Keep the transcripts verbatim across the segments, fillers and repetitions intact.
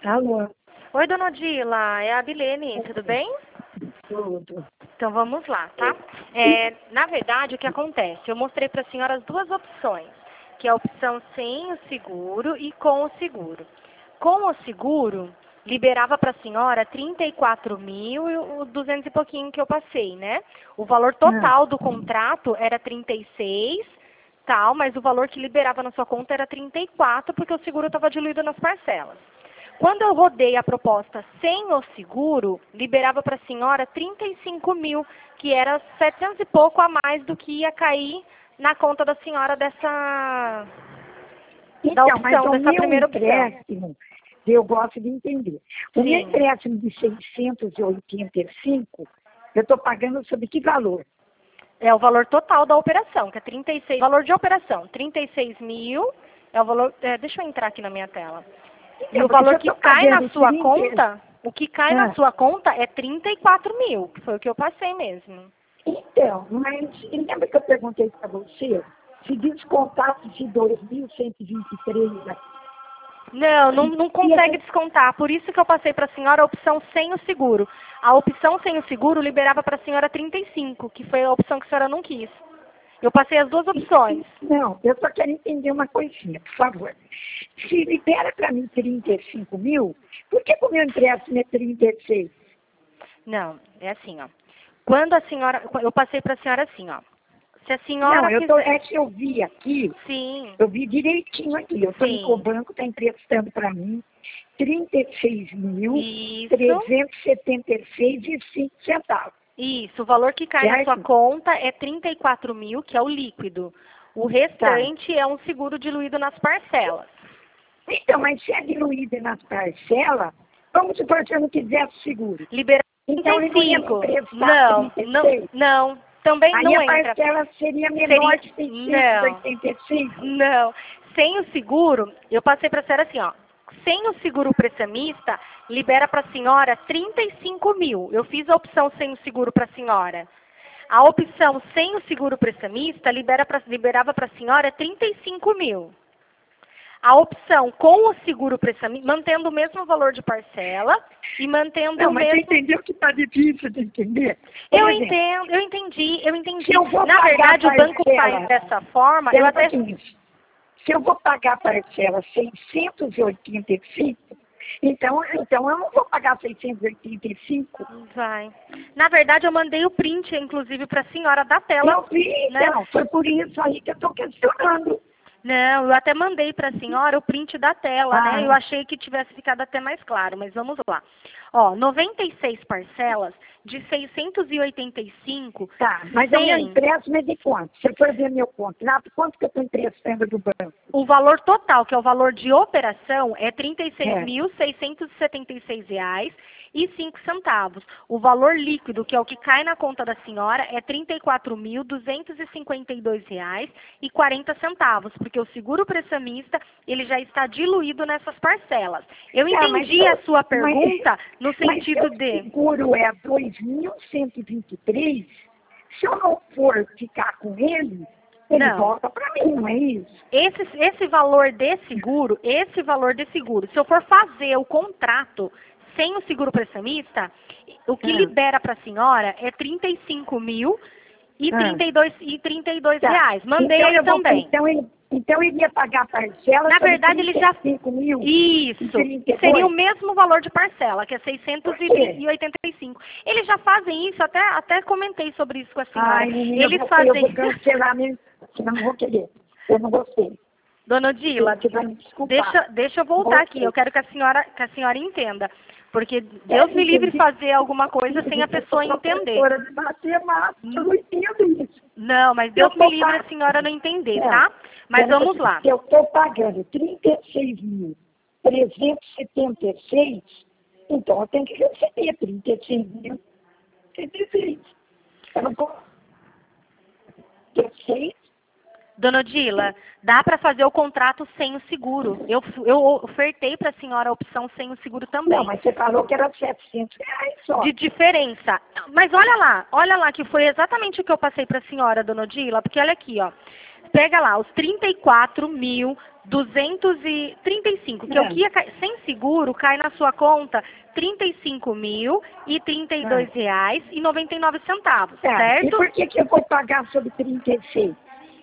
Alô, Oi, dona Odila, é a Bilene, tudo bem? tudo. Então vamos lá, tá? É, na verdade, o que acontece? Eu mostrei para a senhora as duas opções, que é a opção sem o seguro e com o seguro. Com o seguro, liberava para a senhora trinta e quatro mil e os duzentos e pouquinho que eu passei, né? O valor total do contrato era trinta e seis, tal, mas o valor que liberava na sua conta era trinta e quatro, porque o seguro estava diluído nas parcelas. Quando eu rodei a proposta sem o seguro, liberava para a senhora trinta e cinco mil, que era setecentos e pouco a mais do que ia cair na conta da senhora dessa da Então, mas opção, o dessa meu primeira opção. empréstimo, eu gosto de entender. O meu Sim. empréstimo de seiscentos e oitenta e cinco, eu estou pagando sobre que valor? É o valor total da operação, que é trinta e seis, valor de operação, trinta e seis mil, é o valor, é, deixa eu entrar aqui na minha tela. E Então, o porque valor se que eu tô cai na pagando sua trinta conta, o que cai na Ah, sua conta é trinta e quatro mil, que foi o que eu passei mesmo. Então, mas lembra que eu perguntei para você se descontasse de dois mil cento e vinte e três Não, não, não consegue e- descontar. Por isso que eu passei para a senhora a opção sem o seguro. A opção sem o seguro liberava para a senhora trinta e cinco, que foi a opção que a senhora não quis. Eu passei as duas opções. Não, eu só quero entender uma coisinha, por favor. Se libera para mim trinta e cinco mil, por que o meu empréstimo é trinta e seis? Não, é assim, ó. Quando a senhora, eu passei para a senhora assim, ó. Se a Não, senhora eu tô, quiser, é que eu vi aqui, sim, eu vi direitinho aqui. Eu estou em que o sim, banco está emprestando para mim trinta e seis mil, isso, trezentos e setenta e seis e cinco centavos. isso. O valor que cai na sua Certo? conta é trinta e quatro mil, que é o líquido. O Tá. restante é um seguro diluído nas parcelas. Então, mas se é diluído nas parcelas, vamos supor que eu não quisesse seguro. Libera Então, ele não ia me trinta e cinco. emprestar Não, trinta e não, seis. não. Também Aí não a entra. parcela seria menor Seria. de seiscentos e Não. oitenta e cinco. Não. Sem o seguro, eu passei para a senhora assim, ó. Sem o seguro prestamista, libera para a senhora trinta e cinco mil. Eu fiz a opção sem o seguro para a senhora. A opção sem o seguro prestamista libera pra, liberava para a senhora trinta e cinco mil. A opção com o seguro prestamista, mantendo o mesmo valor de parcela e mantendo Não, o mas você mesmo. entendeu que está difícil de entender? Por Eu exemplo, entendo, eu entendi, eu entendi. se eu vou Na pagar verdade, o banco parcela, faz dessa forma, eu espera um até. pouquinho. Se eu vou pagar parcela seiscentos e oitenta e cinco, então, então eu não vou pagar seiscentos e oitenta e cinco. Vai. Na verdade, eu mandei o print, inclusive, para a senhora da tela. Eu vi, Né? então, foi por isso aí que eu estou questionando. Não, eu até mandei para a senhora o print da tela, Ah, né? Eu achei que tivesse ficado até mais claro, mas vamos lá. Ó, noventa e seis parcelas de seiscentos e oitenta e cinco, tá, mas o meu sem empréstimo é de quanto? Se for ver meu contrato, quanto que eu estou emprestando do banco? o valor total, que é o valor de operação, é trinta e seis É. mil seiscentos e setenta e seis reais e cinco centavos. O valor líquido, que é o que cai na conta da senhora, é trinta e quatro mil duzentos e cinquenta e dois reais e quarenta centavos, porque o seguro prestamista, ele já está diluído nessas parcelas. Eu Tá, mas entendi eu- a sua mas- pergunta no Mas sentido se o de... seguro é dois mil cento e vinte e três, se eu não for ficar com ele, ele Não. volta para mim, não é isso? Esse, esse valor de seguro, esse valor de seguro, se eu for fazer o contrato sem o seguro prestamista, o que Ah. libera para a senhora é trinta e cinco mil e Ah. trinta e dois, e trinta e dois Tá. reais. Mandei Então ele eu vou- também. Então ele, então ele ia pagar a parcela Na sobre verdade, ele já... trinta e cinco mil Isso. e trinta e dois. Seria o mesmo valor de parcela, que é seiscentos Por quê? e oitenta e cinco. Eles já fazem isso, até, até comentei sobre isso com a senhora. Ai, menina, Eles eu vou, eu fazem... vou cancelar mesmo, senão não vou querer. Eu não gostei. Dona Odila, Você vai me desculpar. deixa, deixa eu voltar Você. aqui. Eu quero que a senhora, que a senhora entenda. Porque Deus me livre fazer alguma coisa sem a pessoa entender. Eu sou professora de matemática, eu não entendo isso. Não, mas Eu Deus tô me livre pagando. a senhora não entender, É. tá? Mas Pera um vamos pouquinho. lá. Se eu estou pagando trinta e seis mil trezentos e setenta e seis, então eu tenho que receber trinta e seis mil trinta e seis. Eu não posso. trinta e seis? Dona Odila, dá para fazer o contrato sem o seguro. Eu, eu ofertei para a senhora a opção sem o seguro também. Não, mas você falou que era setecentos reais só. De diferença. Mas olha lá, olha lá que foi exatamente o que eu passei para a senhora, Dona Odila, porque olha aqui, ó. pega lá os trinta e quatro mil duzentos e trinta e cinco, que é o que ia cair, sem seguro, cai na sua conta trinta e cinco mil e trinta e dois reais e noventa e nove centavos, Tá. certo? E por que que eu vou pagar sobre trinta e seis?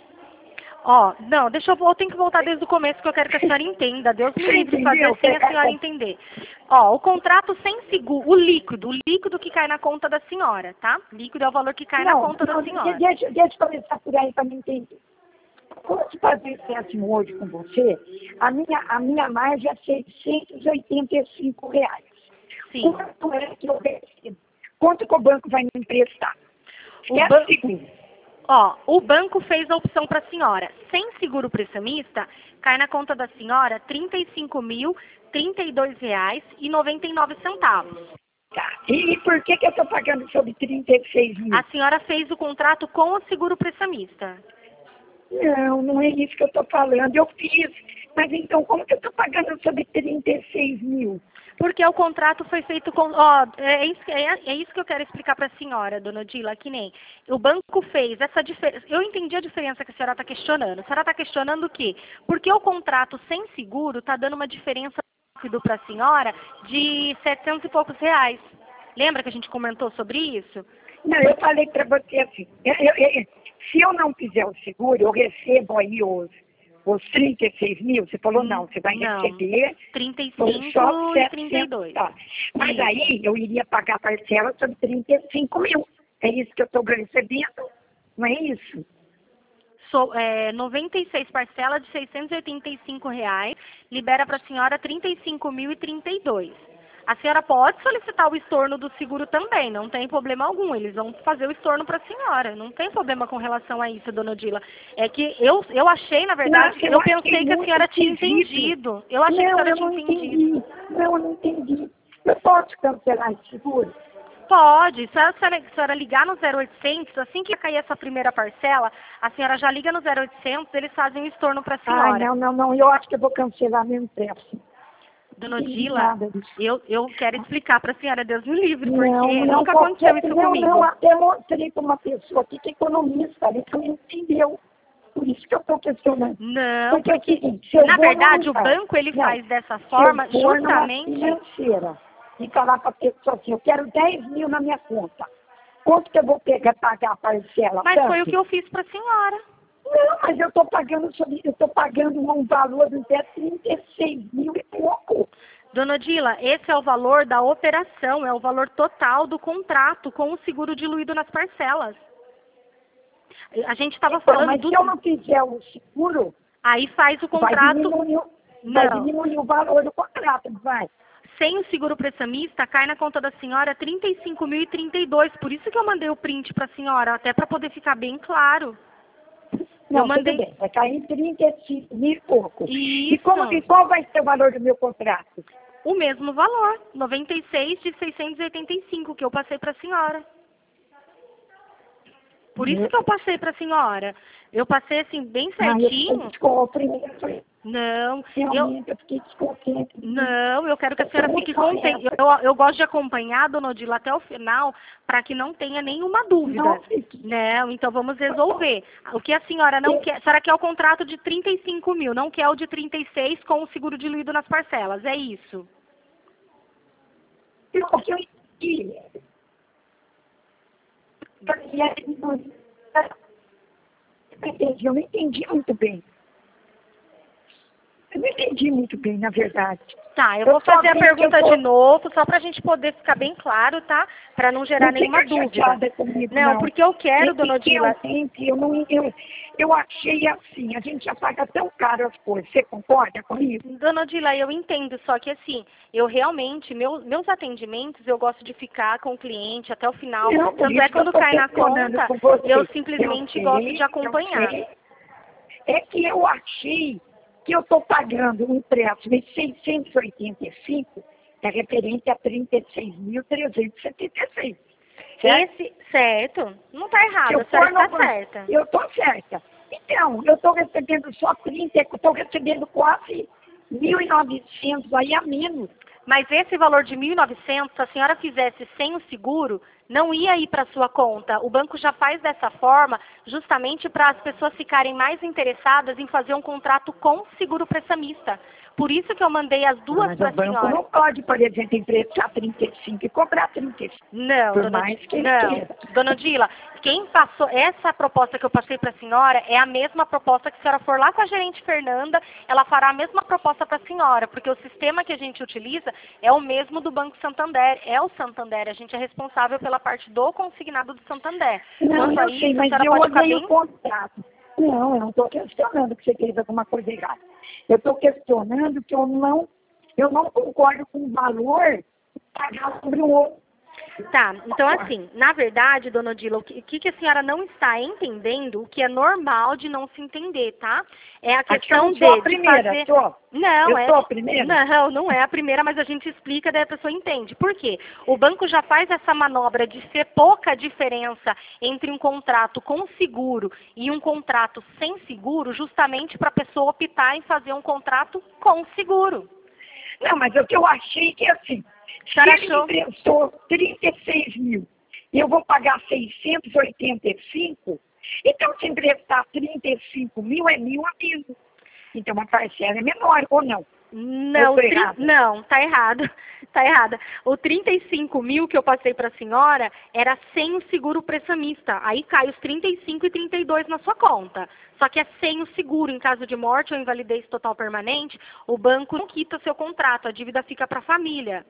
Ó, não, deixa eu, eu tenho que voltar desde o começo que eu quero que a senhora entenda. Deus me Você livre de fazer entendeu? sem a senhora entender. Ó, o contrato sem seguro, o líquido, o líquido que cai na conta da senhora, tá? Líquido é o valor que cai Não, na conta não, da senhora. deixa, deixa eu começar por aí para me entender. Quando eu fazer empréstimo hoje com você, a minha, a minha margem é seiscentos e oitenta e cinco reais. Sim. Quanto é que eu recebo? Quanto que o banco vai me emprestar? O É ban- seguro. Ó, o banco fez a opção para a senhora. Sem seguro prestamista, cai na conta da senhora trinta e cinco mil, trinta e dois reais e noventa e nove centavos. Tá. E por que que eu estou pagando sobre trinta e seis mil? A senhora fez o contrato com o seguro prestamista. Não, não é isso que eu estou falando. Eu fiz. Mas então, como que eu estou pagando sobre trinta e seis mil? Porque o contrato foi feito com... Ó, é isso, é, é isso que eu quero explicar para a senhora, dona Odila, que nem o banco fez essa diferença. Eu entendi a diferença que a senhora está questionando. A senhora está questionando o quê? Porque o contrato sem seguro está dando uma diferença para a senhora de setecentos e poucos reais. Lembra que a gente comentou sobre isso? Não, eu falei para você assim, eu- eu- eu- se eu não fizer o seguro, eu recebo aí os, os trinta e seis mil, você falou não, você vai Não. receber trinta e por cinco só e trinta e dois. Tá. Mas Isso. aí eu iria pagar a parcela sobre trinta e cinco mil. É isso que eu estou recebendo? Não é isso? So, é, noventa e seis parcelas de seiscentos e oitenta e cinco reais, libera para a senhora trinta e cinco mil e trinta e dois. A senhora pode solicitar o estorno do seguro também, não tem problema algum. Eles vão fazer o estorno para a senhora. Não tem problema com relação a isso, dona Odila. É que eu, eu achei, na verdade, Nossa, eu eu achei pensei que a muito senhora tinha esquisito. entendido. Eu achei que a Não, senhora eu tinha não entendido. entendi. Não, eu não entendi. Eu posso cancelar esse seguro? Pode. Se a senhora, se a senhora ligar no zero oitocentos, assim que cair essa primeira parcela, a senhora já liga no zero oitocentos, eles fazem o estorno para a Ah, senhora. não, não, não. Eu acho que eu vou cancelar mesmo preço. Dona Não entendi Odila, nada disso. eu, eu quero explicar para a senhora, Deus me livre, porque Não, não, nunca qualquer, aconteceu isso não, comigo. não, até mostrei para uma pessoa aqui que é economista, ele não entendeu. Por isso que eu estou questionando. Não, Porque, é o porque, seguinte, se eu na vou verdade, o numa- banco ele não, faz dessa se eu forma for numa justamente... financeira e falar para a pessoa assim, eu quero dez mil na minha conta, quanto que eu vou pegar, pagar a parcela? Mas foi o Tanto? que eu fiz para a senhora. Não, mas eu estou pagando, sobre- eu estou pagando um valor de até trinta e seis mil e pouco. Dona Odila, esse é o valor da operação, é o valor total do contrato com o seguro diluído nas parcelas. A gente estava Então, falando mas do... se eu não fizer o seguro, Aí faz o vai contrato... diminuir, o- vai Não. diminuir o valor do contrato, vai. Sem o seguro prestamista, cai na conta da senhora trinta e cinco mil e trinta e dois. Por isso que eu mandei o print para a senhora, até para poder ficar bem claro. Não, eu mandei... tudo bem, vai cair trinta e cinco mil e pouco. E, Isso. como, e qual vai ser o valor do meu contrato? O mesmo valor, noventa e seis de seiscentos e oitenta e cinco, que eu passei para a senhora. Por isso que eu passei para a senhora. Eu passei assim, bem Ah, eu fiquei certinho. descontente. Não, eu... Realmente, eu fiquei descontente. Não, eu quero que a Eu senhora sou fique muito contente. honesta. Eu, eu gosto de acompanhar, dona Odila, até o final, para que não tenha nenhuma dúvida. Não, fique. Não, então vamos resolver. O que a senhora não Eu- quer, a senhora quer o contrato de trinta e cinco mil, não quer o de trinta e seis com o seguro diluído nas parcelas, é isso? eu- O que eu entendi? Eu entendi, eu não entendi muito bem. Eu não entendi muito bem, na verdade. Tá, eu Eu vou só fazer a vi que eu pergunta tô- de novo, só para a gente poder ficar bem claro, tá? Para não gerar Não nenhuma fica dúvida. chateada comigo, Não, não. porque eu quero, É dona que Odila. realmente eu, não, eu, eu achei assim, a gente já paga tão caro as coisas. Você concorda comigo? Dona Odila, eu entendo, só que assim, eu realmente, meu, meus atendimentos, eu gosto de ficar com o cliente até o final. Não, por Tanto isso é que eu quando tô cai na questionando conta, com você. eu simplesmente Eu gosto sei, de acompanhar. eu sei. É que eu achei que eu estou pagando um empréstimo de seiscentos e oitenta e cinco, é referente a trinta e seis mil trezentos e setenta e seis. Certo? Esse, certo? Não está Se errado, eu a senhora for no está banco, certa. eu estou certa. Então, eu estou recebendo só trinta, eu estou recebendo quase mil e novecentos aí a menos. Mas esse valor de mil e novecentos, se a senhora fizesse sem o seguro, não ia ir para a sua conta. O banco já faz dessa forma justamente para as pessoas ficarem mais interessadas em fazer um contrato com seguro prestamista. Por isso que eu mandei as duas para a senhora. Mas o banco não pode, por exemplo, emprestar trinta e cinco e cobrar trinta e cinco. Não, por dona, mais que ele não. queira. Dona Odila, quem passou, essa proposta que eu passei para a senhora é a mesma proposta que a senhora for lá com a gerente Fernanda, ela fará a mesma proposta para a senhora, porque o sistema que a gente utiliza é o mesmo do Banco Santander, é o Santander, a gente é responsável pela parte do consignado do Santander. Não, Quanto a eu isso, sei, a mas senhora eu pode ficar olhei bem... o contrato. Não, eu não estou questionando que você fez alguma coisa errada. Eu estou questionando que eu não, eu não concordo com o valor de pagar sobre o outro. Tá, então assim, na verdade, dona Odila, o que, que a senhora não está entendendo, o que é normal de não se entender, tá? É a questão Acho que eu não sou de, a primeira, de fazer... tô. Não, Eu é... sou a primeira? Não, não é a primeira, mas a gente explica, daí a pessoa entende. Por quê? O banco já faz essa manobra de ser pouca diferença entre um contrato com seguro e um contrato sem seguro, justamente para a pessoa optar em fazer um contrato com seguro. Não, mas o que eu achei que é assim, se Cara, ele achou? me emprestou trinta e seis mil e eu vou pagar seiscentos e oitenta e cinco, então se emprestar trinta e cinco mil é mil a menos. Então a parcela é menor, ou não? Não, Eu tô tri... errada? não, tá errado. Tá errada. O trinta e cinco mil que eu passei para a senhora era sem o seguro prestamista. Aí cai os trinta e cinco e trinta e dois na sua conta. Só que é sem o seguro. Em caso de morte ou invalidez total permanente, o banco não quita seu contrato. A dívida fica para a família.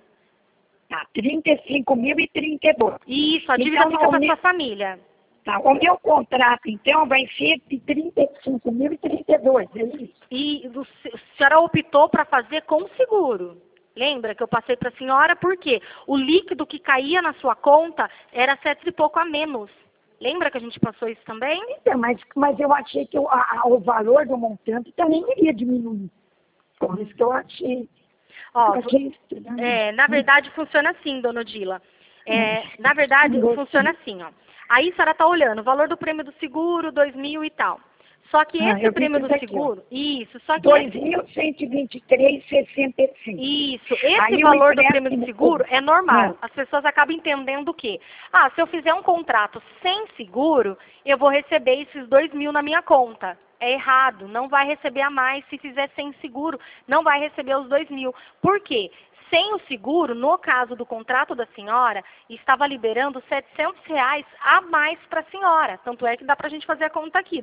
Tá, trinta e cinco mil e trinta e dois. Isso, a dívida Então, fica o para meu, sua família. tá, o meu contrato, então, vai ser de trinta e cinco mil e trinta e dois, é isso? E o- a senhora optou para fazer com seguro. Lembra que eu passei para a senhora por quê? O líquido que caía na sua conta era sete e pouco a menos. Lembra que a gente passou isso também? Então, mas, mas eu achei que o, a, a- o valor do montante também iria diminuir. Por isso que eu achei. Ó, eu achei estranho. é, na verdade funciona assim, dona Odila. É, na verdade Não gostei. funciona assim, ó. Aí a senhora está olhando, o valor do prêmio do seguro, dois mil e tal. Só que Ah, esse eu vi prêmio tudo do aqui, ó. seguro, isso, só que dois esse, mil cento e vinte e três vírgula sessenta e cinco. isso, esse Aí o valor do prêmio do empréstimo- seguro é normal. Ah. As pessoas acabam entendendo o quê? Ah, se eu fizer um contrato sem seguro, eu vou receber esses dois mil na minha conta. É errado, não vai receber a mais. Se fizer sem seguro, não vai receber os dois mil. Por quê? Sem o seguro, no caso do contrato da senhora, estava liberando setecentos reais a mais para a senhora. Tanto é que dá para a gente fazer a conta aqui.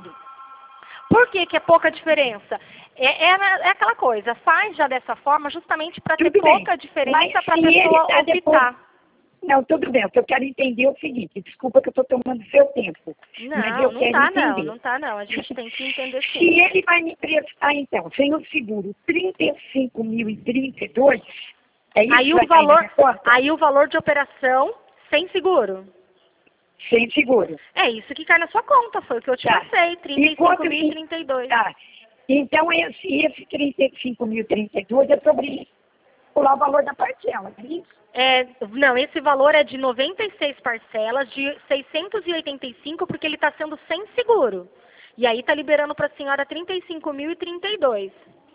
Por que, que é pouca diferença? É, é, é aquela coisa, faz já dessa forma justamente para ter Tudo bem, pouca mas diferença para a se ele pessoa tá depois- optar. Não, tudo bem. O que eu quero entender é o seguinte. Desculpa que eu estou tomando seu tempo. mas Não, eu não quero tá entender. não, não tá não. A gente tem que entender Se sim. ele vai me prestar, então, sem o seguro, trinta e cinco mil e trinta e dois, é isso Aí que o vai cair na valor, minha conta? aí o valor de operação sem seguro. Sem seguro. É isso que cai na sua conta, foi o que eu te Tá. passei, trinta e quanto cinco mil e que- trinta e dois. Tá. Então, esse, esse trinta e cinco mil e trinta e dois é sobre pular o valor da parcela, é isso? É, não, esse valor é de noventa e seis parcelas, de seiscentos e oitenta e cinco, porque ele está sendo sem seguro. E aí está liberando para a senhora trinta e cinco mil e trinta e dois.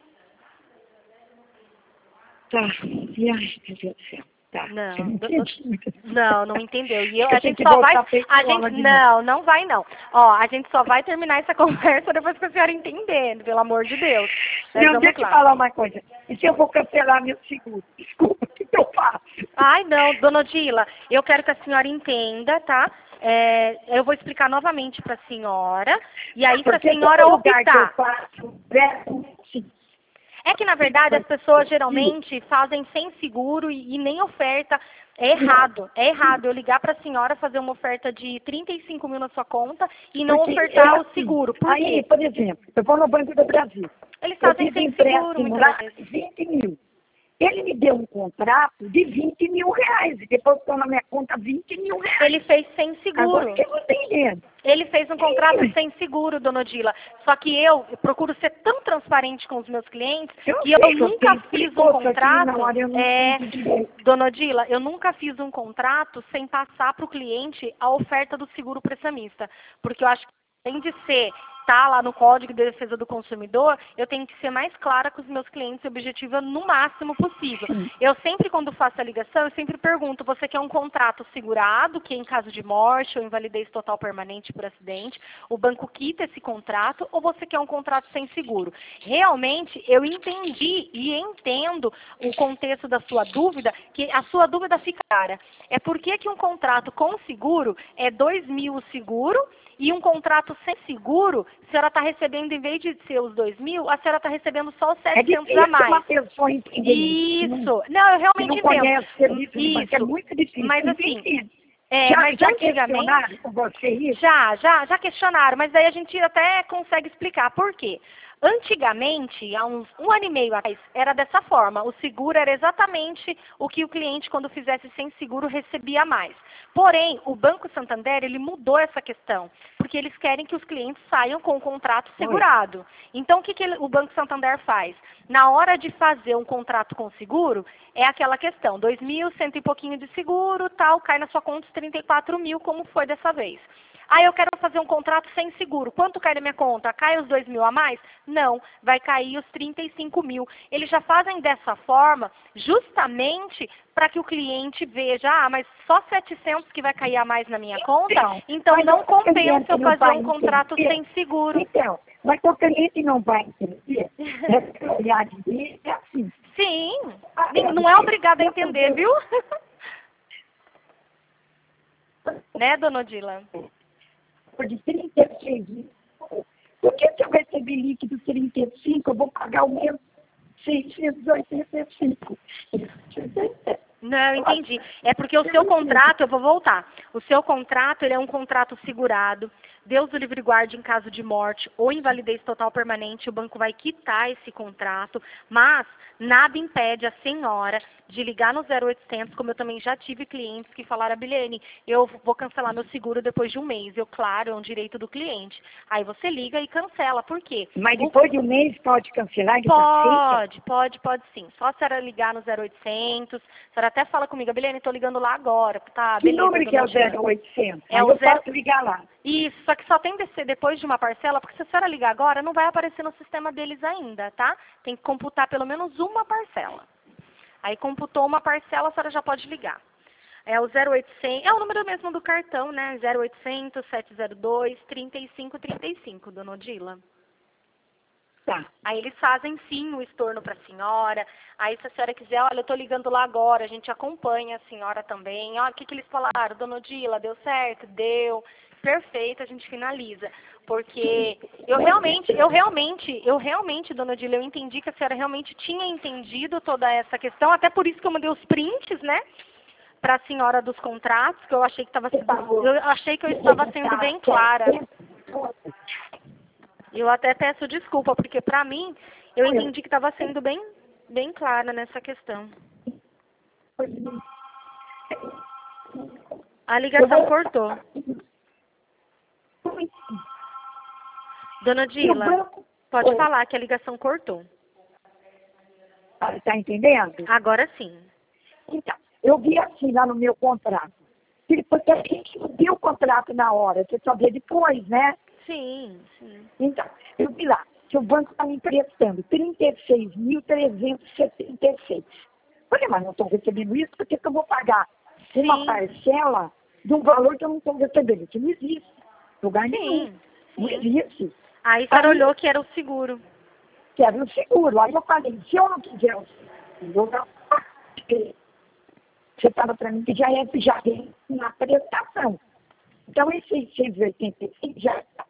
Tá. E, ai, meu Deus do céu. Tá. Não, Eu não do- entendi muito. Não, não entendeu. E eu, Eu a tenho gente que só vai. voltar pra A escola gente, de não, não vai não. Ó, a gente só vai terminar essa conversa depois que a senhora entender, pelo amor de Deus. Mas Não, vamos deixa eu te lá. falar uma coisa. E se eu vou cancelar meu seguro? Desculpa, o que que eu faço? Ai, não, dona Odila, eu quero que a senhora entenda, tá? É, eu vou explicar novamente para a senhora. E aí, se a Porque senhora todo lugar que eu optar. faço, é assim. É que, na verdade, as pessoas geralmente fazem sem seguro e, e nem oferta. É errado, é errado eu ligar para a senhora fazer uma oferta de trinta e cinco mil na sua conta e não Porque ofertar é o assim. seguro. Por Aí, quê? por exemplo, eu vou no Banco do Brasil. Eles Eu fazem fiz sem seguro, empréstimo muitas lá vezes. vinte mil. Ele me deu um contrato de vinte mil reais. E depositou na minha conta vinte mil reais. Ele fez sem seguro. Agora que eu não estou entendendo. Ele fez um contrato Sim. sem seguro, dona Odila. Só que eu procuro ser tão transparente com os meus clientes Eu que eu sei que eu nunca tenho fiz um precoce aqui na contrato. hora, eu não É, entendi direito. dona Odila, eu nunca fiz um contrato sem passar para o cliente a oferta do seguro prestamista. Porque eu acho que além de ser está lá no Código de Defesa do Consumidor, eu tenho que ser mais clara com os meus clientes e objetiva no máximo possível. Eu sempre, quando faço a ligação, eu sempre pergunto, você quer um contrato segurado, que em caso de morte ou invalidez total permanente por acidente, o banco quita esse contrato, ou você quer um contrato sem seguro? Realmente, eu entendi e entendo o contexto da sua dúvida, que a sua dúvida fica clara. É por que que um contrato com seguro é dois mil o seguro e um contrato sem seguro, a senhora está recebendo, em vez de ser os dois mil, a senhora está recebendo só os setecentos é a mais. uma pessoa entender isso. Isso. Não, eu realmente não entendo. Conhece serviço de banco, Isso. é muito difícil. Mas assim, entende. é, já mas já antigamente... questionaram com você isso? Já, já, já questionaram, mas daí a gente até consegue explicar por quê. Antigamente, há uns um ano e meio atrás, era dessa forma. O seguro era exatamente o que o cliente, quando fizesse sem seguro, recebia mais. Porém, o Banco Santander, ele mudou essa questão, porque eles querem que os clientes saiam com o contrato segurado. Então, o que, que ele, o Banco Santander faz? Na hora de fazer um contrato com seguro, é aquela questão, dois mil, cento e pouquinho de seguro, tal, cai na sua conta os trinta e quatro mil, como foi dessa vez. Ah, eu quero fazer um contrato sem seguro. Quanto cai na minha conta? Cai os dois mil a mais? Não, vai cair os trinta e cinco mil. Eles já fazem dessa forma justamente para que o cliente veja, ah, mas só setecentos que vai cair a mais na minha conta? Então, Então mas não eu tô compensa entendendo eu que não fazer vai um contrato entender. sem seguro. Então, mas o cliente não vai entender. É olhar de ver, é assim. Sim, Ah, não é obrigado a entender, viu? Né, dona Odila? De trinta e seis mil. Porque se eu receber líquido trinta e cinco, eu vou pagar o mesmo seiscentos e oitenta e cinco. Não, entendi. É porque o seu contrato, eu vou voltar. O seu contrato, ele é um contrato segurado. Deus o livre guarde em caso de morte ou invalidez total permanente, o banco vai quitar esse contrato, mas nada impede a senhora de ligar no zero oitocentos, como eu também já tive clientes que falaram, Bilene, eu vou cancelar meu seguro depois de um mês. Eu, claro, é um direito do cliente. Aí você liga e cancela. Por quê? Mas depois de um mês pode cancelar? Ele Pode, pode, pode sim. Só a senhora ligar no zero oitocentos. A senhora até fala comigo, Bilene, estou ligando lá agora. Tá, Que beleza, número que é o dona Odila. zero oitocentos? É Aí o eu zero- posso ligar lá. Isso, só que só tem que ser depois de uma parcela, porque se a senhora ligar agora, não vai aparecer no sistema deles ainda, tá? Tem que computar pelo menos uma parcela. Aí computou uma parcela, a senhora já pode ligar. É o zero oitocentos, é o número mesmo do cartão, né? zero oitocentos, sete zero dois, trinta e cinco trinta e cinco, dona Odila. Tá. Aí eles fazem sim o estorno para a senhora. Aí se a senhora quiser, olha, eu estou ligando lá agora, a gente acompanha a senhora também. Olha, o que, que eles falaram? Dona Odila, deu certo? Deu. Perfeito, a gente finaliza. Porque eu realmente, eu realmente, eu realmente, dona Odila, eu entendi que a senhora realmente tinha entendido toda essa questão, até por isso que eu mandei os prints, né? Para a senhora dos contratos, que eu achei que estava eu achei que eu estava sendo bem clara. Eu até peço desculpa, porque para mim, eu entendi que estava sendo bem, bem clara nessa questão. A ligação cortou. Dona Dila, pode falar que a ligação cortou. Está entendendo? Agora sim. Então, eu vi assim lá no meu contrato. Porque a gente não deu o contrato na hora, você só vê depois, né? Sim, sim. Então, eu vi lá, que o banco está me emprestando trinta e seis mil trezentos e setenta e seis. Falei, mas não estou recebendo isso, por que que eu vou pagar uma Sim. parcela de um valor que eu não estou recebendo? Isso não existe. Lugar nenhum. Sim, Não sim. existe. Aí a senhora Aí- olhou que era o seguro. Quero um seguro. Aí eu falei, se eu não quiser o seguro, eu não porque você estava para mim que já é já vem na prestação. Então, esse seiscentos e oitenta e cinco já está.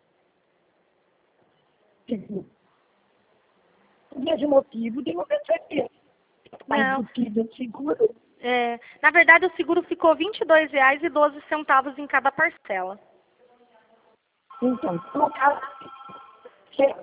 O mesmo motivo de não receber. Mas Não. do que do seguro, É, na verdade, o seguro ficou vinte e dois reais e doze centavos em cada parcela. então, no caso, você-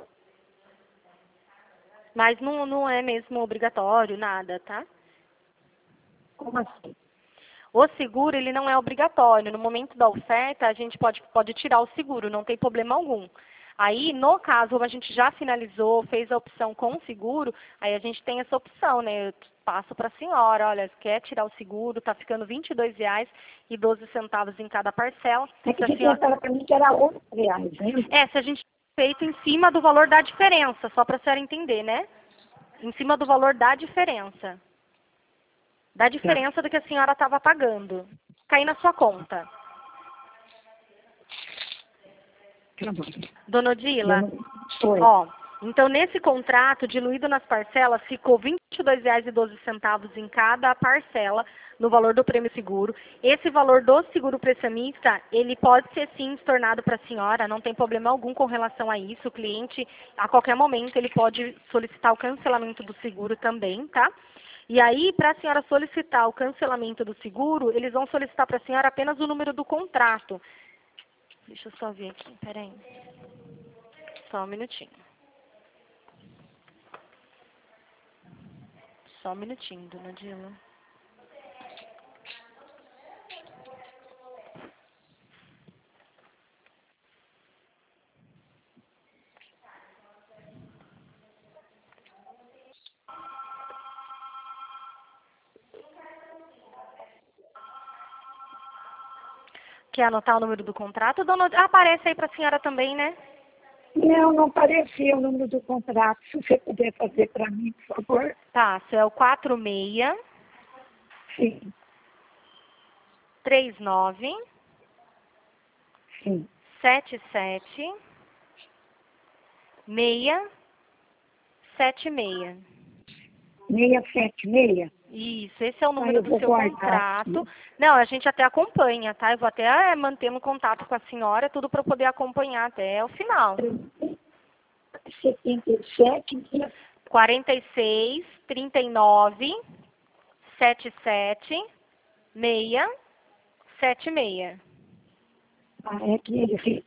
Mas não, não é mesmo obrigatório, nada, tá? como assim? O seguro, ele não é obrigatório. No momento da oferta, a gente pode, pode tirar o seguro, não tem problema algum. Aí, no caso, como a gente já finalizou, fez a opção com o seguro, aí a gente tem essa opção, né? Eu passo para a senhora, olha, quer tirar o seguro, está ficando vinte e dois reais e doze centavos em cada parcela. É que Se a você senhora... tinha falado para mim que era oito reais, né? É, se a gente feito em cima do valor da diferença, só para a senhora entender, né? Em cima do valor da diferença. Da diferença do que a senhora estava pagando. Cair na sua conta. Dona Odila, ó, então nesse contrato, diluído nas parcelas, ficou vinte e dois reais e doze centavos em cada parcela, no valor do prêmio seguro. Esse valor do seguro prestamista, ele pode ser sim estornado para a senhora, não tem problema algum com relação a isso. O cliente, a qualquer momento, ele pode solicitar o cancelamento do seguro também, tá? E aí, para a senhora solicitar o cancelamento do seguro, eles vão solicitar para a senhora apenas o número do contrato. Deixa eu só ver aqui, peraí. Só um minutinho. Só um minutinho, dona Dila. Quer anotar o número do contrato, dona Odila? Aparece aí para a senhora também, né? Não, não apareceu o número do contrato. Se você puder fazer para mim, por favor. Tá, é o quatro seis. Sim. três nove. Sim. sete sete. seis sete seis. seiscentos e setenta e seis? Isso, esse é o número Ah, eu do vou seu guardar contrato. aqui. Não, a gente até acompanha, tá? Eu vou até mantendo contato com a senhora, tudo para poder acompanhar até o final. setenta e sete. quarenta e seis, trinta e nove, setenta e sete, seis sete seis. Ah, é que ele...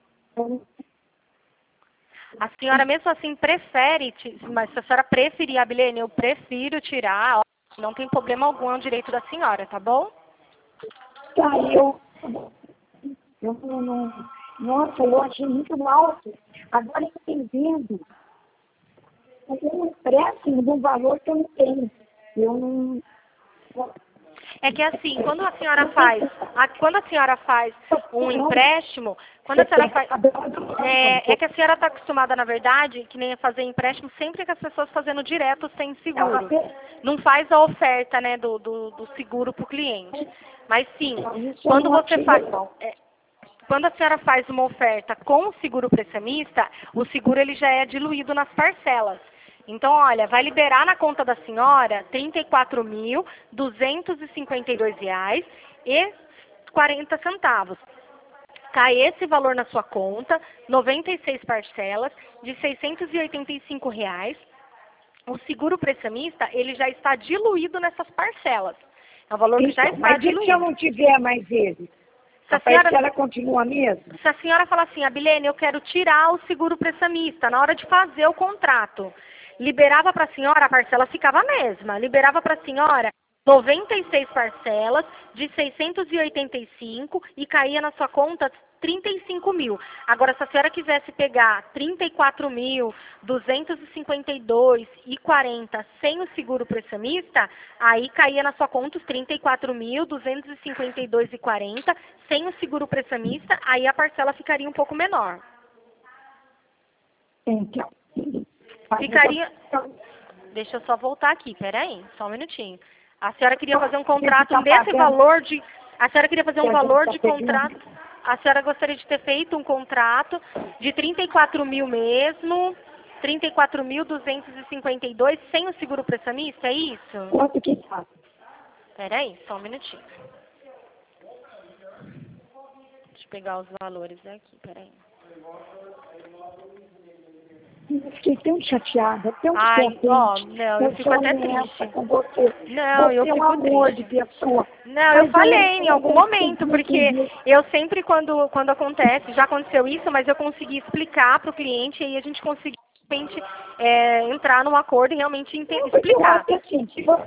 A senhora mesmo assim prefere, mas se a senhora preferir, Abilene, eu prefiro tirar, ó, não tem problema algum, é o direito da senhora, tá bom? Tá, eu... Eu não, não... Nossa, eu achei muito alto. Agora eu estou entendendo. Um empréstimo de um valor que eu não tenho. Eu não... É que assim, quando a senhora faz, a, quando a senhora faz um empréstimo, quando a senhora faz, é, é que a senhora está acostumada, na verdade, que nem a fazer empréstimo sempre com as pessoas fazendo direto sem seguro. Não faz a oferta, né, do, do, do seguro para o cliente. Mas sim, quando você faz, é, quando a senhora faz uma oferta com o seguro prestamista, o seguro ele já é diluído nas parcelas. Então, olha, vai liberar na conta da senhora trinta e quatro mil, duzentos e cinquenta e dois reais e quarenta centavos. Cai esse valor na sua conta, noventa e seis parcelas de seiscentos e oitenta e cinco reais. O seguro prestamista, ele já está diluído nessas parcelas. É um valor que já Então, está mas e diluído. se eu não tiver mais ele? Se a A senhora, parcela continua a mesma? se a senhora falar assim, Abilene, eu quero tirar o seguro prestamista na hora de fazer o contrato, liberava para a senhora, a parcela ficava a mesma. Liberava para a senhora noventa e seis parcelas de seiscentos e oitenta e cinco e caía na sua conta trinta e cinco mil. Agora, se a senhora quisesse pegar trinta e quatro mil, duzentos e cinquenta e dois e quarenta sem o seguro prestamista, aí caía na sua conta os trinta e quatro mil, duzentos e cinquenta e dois e quarenta sem o seguro prestamista, aí a parcela ficaria um pouco menor. Então. Ficaria... Deixa eu só voltar aqui, peraí, só um minutinho. A senhora queria fazer um contrato desse valor de... A senhora queria fazer um valor de contrato... A senhora gostaria de ter feito um contrato de trinta e quatro mil mesmo, trinta e quatro mil, duzentos e cinquenta e dois sem o seguro prestamista, é isso? Quanto que tá? Peraí, só um minutinho. Deixa eu pegar os valores aqui, peraí. Eu fiquei tão chateada, tão Ai, contente. ó, não, eu fico até triste. Com você. Não, você eu é um fico amor triste. de pessoa. Não, eu falei em algum momento, porque eu sempre, quando, quando acontece, já aconteceu isso, mas eu consegui explicar para o cliente e aí a gente conseguiu realmente é, entrar num acordo e realmente entender, explicar. Eu acho que assim, se você...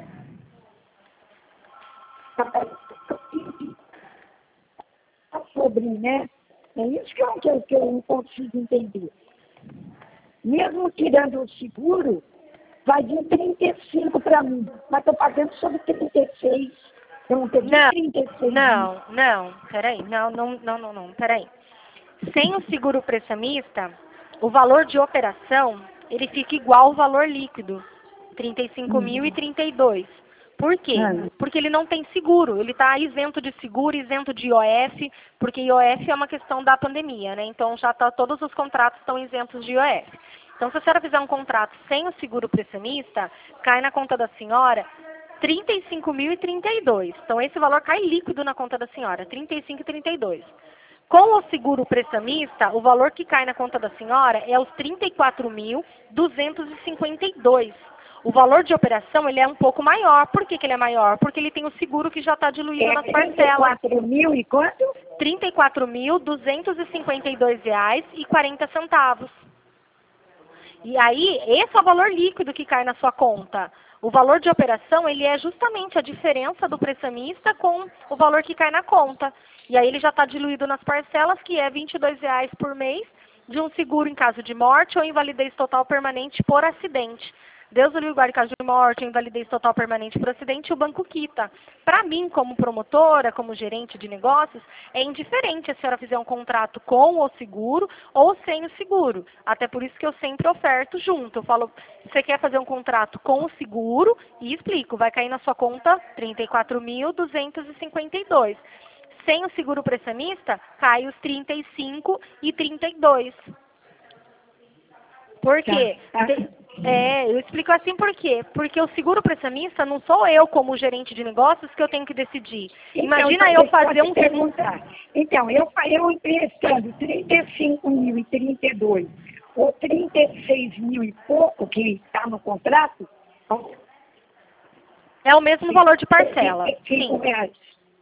sobre, né? É isso que eu, que eu, que eu não consigo entender. Mesmo tirando o seguro, vai vir trinta e cinco para mim, mas estou pagando sobre trinta e seis. Eu não pedi Não, trinta e seis. não, não, peraí, não, não, não, não, não, peraí. Sem o seguro prestamista, o valor de operação, ele fica igual ao valor líquido, trinta e cinco mil e trinta e dois. Por quê? Ah. Porque ele não tem seguro, ele está isento de seguro, isento de I O F, porque I O F é uma questão da pandemia, né? Então já tá, todos os contratos estão isentos de I O F. Então se a senhora fizer um contrato sem o seguro prestamista, cai na conta da senhora trinta e cinco mil e trinta e dois. Então esse valor cai líquido na conta da senhora, trinta e cinco e trinta e dois. Com o seguro prestamista, o valor que cai na conta da senhora é os trinta e quatro mil duzentos e cinquenta e dois. O valor de operação ele é um pouco maior. Por que, que ele é maior? Porque ele tem o seguro que já está diluído É nas trinta e parcelas. quatro mil e quanto? trinta e quatro mil duzentos e cinquenta e dois reais e quarenta centavos. E aí, esse é o valor líquido que cai na sua conta. O valor de operação, ele é justamente a diferença do prestamista com o valor que cai na conta. E aí ele já está diluído nas parcelas, que é vinte e dois reais por mês, de um seguro em caso de morte ou invalidez total permanente por acidente. Deus o livre guarde em caso de morte, invalidez total permanente por acidente, o banco quita. Para mim, como promotora, como gerente de negócios, é indiferente se a senhora fizer um contrato com o seguro ou sem o seguro. Até por isso que eu sempre oferto junto. Eu falo, você quer fazer um contrato com o seguro? E explico, vai cair na sua conta trinta e quatro mil duzentos e cinquenta e dois. Sem o seguro prestamista, cai os trinta e cinco e trinta e dois. Por quê? Tá. De- É, eu explico assim por quê. Porque o seguro prestamista não sou eu, como gerente de negócios, que eu tenho que decidir. Então, Imagina então, eu fazer deixa eu um... te perguntar. Então, eu, fa- eu emprestando trinta e cinco mil e trinta e dois ou trinta e seis mil e pouco que está no contrato, É o mesmo valor de parcela. trinta e cinco Sim. reais.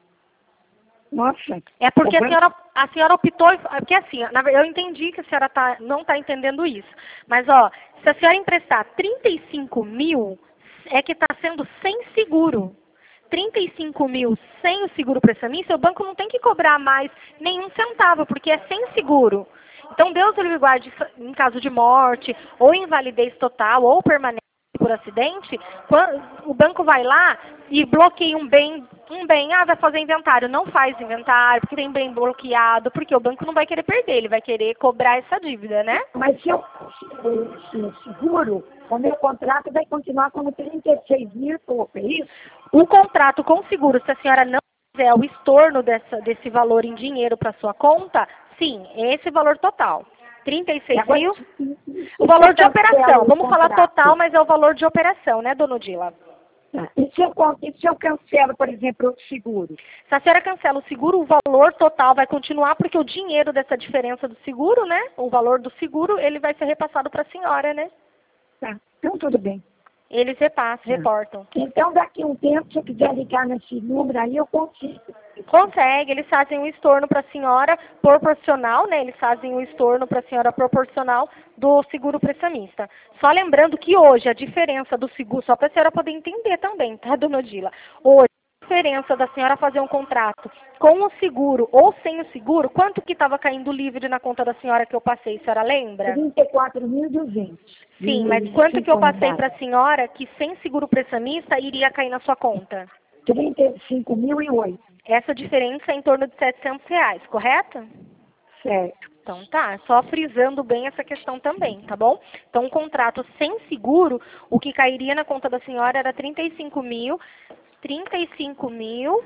Nossa. É porque o a banco- senhora, a senhora optou... Porque assim, na ver- eu entendi que a senhora tá, não está entendendo isso. Mas, ó, se a senhora emprestar trinta e cinco mil, é que está sendo sem seguro. trinta e cinco mil sem o seguro prestamista, o banco não tem que cobrar mais nenhum centavo, porque é sem seguro. Então, Deus o livre guarde em caso de morte, ou invalidez total, ou permanente por acidente, quan- o banco vai lá e bloqueia um bem, um bem, ah, vai fazer inventário. Não faz inventário, porque tem bem bloqueado, porque o banco não vai querer perder, ele vai querer cobrar essa dívida, né? Mas se eu for esse seguro, o meu contrato vai continuar como trinta e seis mil e pouco, é isso? O contrato com seguro, se a senhora não fizer o estorno dessa, desse valor em dinheiro para sua conta, sim, é esse valor total. trinta e E seis agora, mil, e- o valor de se eu cancelo operação. o Vamos falar contrato? total, mas é o valor de operação, né, dona Odila? Tá. E se eu, con- e se eu cancelo, por exemplo, o seguro? Se a senhora cancela o seguro, o valor total vai continuar, porque o dinheiro dessa diferença do seguro, né, o valor do seguro, ele vai ser repassado para a senhora, né? Tá. Então, tudo bem. Eles repassam, reportam. Então, daqui a um tempo, se eu quiser ligar nesse número aí, eu consigo. Consegue, eles fazem um estorno para a senhora proporcional, né? Eles fazem um estorno para a senhora proporcional do seguro prestamista. Só lembrando que hoje a diferença do seguro, só para a senhora poder entender também, tá, dona Odila? Hoje, a diferença da senhora fazer um contrato com o seguro ou sem o seguro, quanto que estava caindo livre na conta da senhora que eu passei, a senhora lembra? trinta e quatro mil e duzentos. Sim, mas quanto que eu passei para a senhora que sem seguro prestamista iria cair na sua conta? trinta e cinco mil e oito. Essa diferença é em torno de setecentos reais, correto? Certo. Então tá, só frisando bem essa questão também, tá bom? Então, um contrato sem seguro, o que cairia na conta da senhora era trinta e cinco mil, trinta e cinco mil,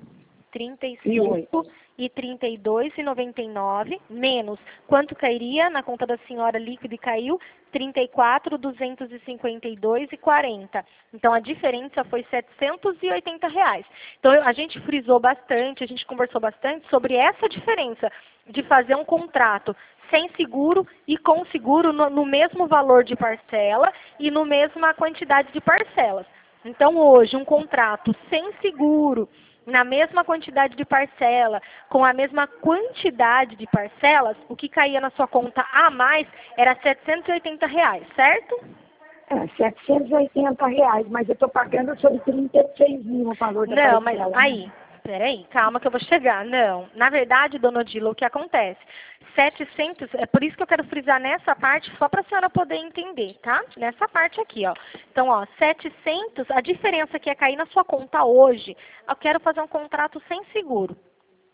trinta e cinco e trinta e dois e noventa e nove, menos quanto cairia na conta da senhora líquido e caiu? trinta e quatro, duzentos e cinquenta e dois e quarenta. Então, a diferença foi setecentos e oitenta reais. Então, a gente frisou bastante, a gente conversou bastante sobre essa diferença de fazer um contrato sem seguro e com seguro no, no mesmo valor de parcela e no mesma quantidade de parcelas. Então, hoje, um contrato sem seguro, na mesma quantidade de parcela, com a mesma quantidade de parcelas, o que caía na sua conta a mais era setecentos e oitenta reais, certo? É, setecentos e oitenta reais, mas eu estou pagando sobre trinta e seis mil o valor da Não, mas parcela. aí, peraí, calma que eu vou chegar. Não, na verdade, dona Odila, o que acontece? setecentos, é por isso que eu quero frisar nessa parte, só para a senhora poder entender, tá? Nessa parte aqui, ó. Então, ó, setecentos, a diferença que ia cair na sua conta hoje, eu quero fazer um contrato sem seguro.